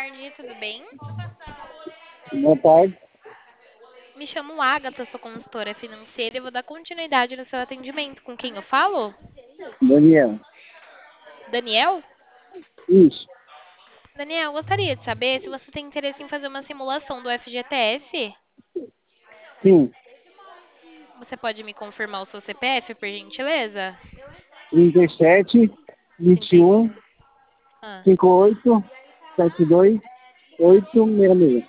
tarde, tudo bem? Boa tarde. Me chamo Agatha, sou consultora financeira e vou dar continuidade no seu atendimento. Com quem eu falo? Daniel. Daniel? Isso. Daniel, gostaria de saber se você tem interesse em fazer uma simulação do FGTS. Sim. Você pode me confirmar o seu CPF, por gentileza? 37, 21, 37. Ah, 58, 72, 866.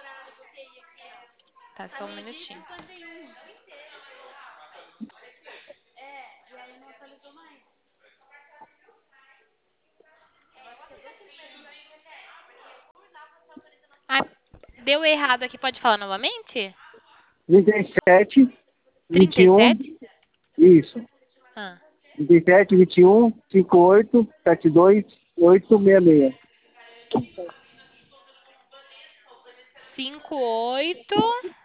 tá, só um minutinho. Ah, deu errado aqui, pode falar novamente? 37, 21, 37? isso. Ah, 37, 21, 58, 72, 866. 58.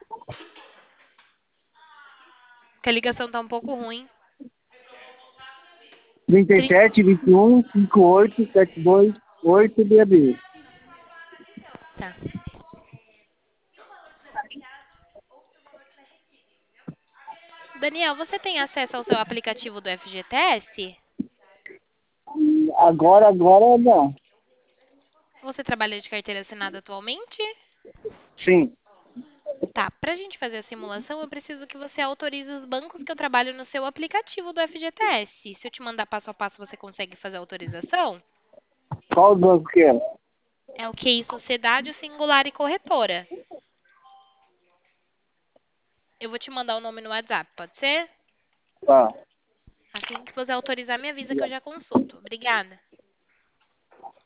Que a ligação tá um pouco ruim. 37, 21, 58, 72, 866. Tá. Daniel, você tem acesso ao seu aplicativo do FGTS? Agora não. Você trabalha de carteira assinada atualmente? Sim. Tá, pra gente fazer a simulação, eu preciso que você autorize os bancos que eu trabalho no seu aplicativo do FGTS. Se eu te mandar passo a passo, você consegue fazer a autorização? Qual banco que é? É o QI Sociedade, Singular e Corretora. Eu vou te mandar o nome no WhatsApp, pode ser? Tá. Assim que você autorizar, me avisa que eu já consulto. Obrigada.